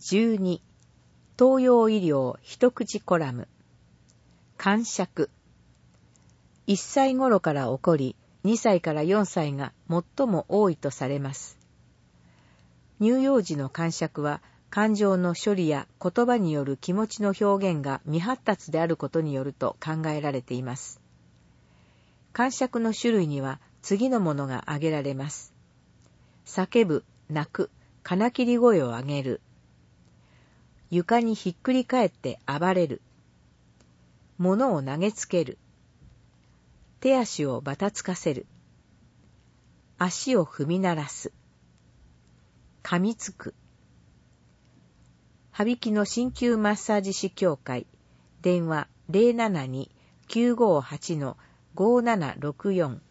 12、東洋医療一口コラム。癇癪。1歳頃から起こり、2歳から4歳が最も多いとされます。乳幼児の癇癪は、感情の処理や言葉による気持ちの表現が未発達であることによると考えられています。癇癪の種類には次のものが挙げられます。叫ぶ、泣く、金切り声を上げる。床にひっくり返って暴れる。物を投げつける。手足をばたつかせる。足を踏み鳴らす。噛みつく。羽曳の鍼灸マッサージ師協会、電話 072-958-5764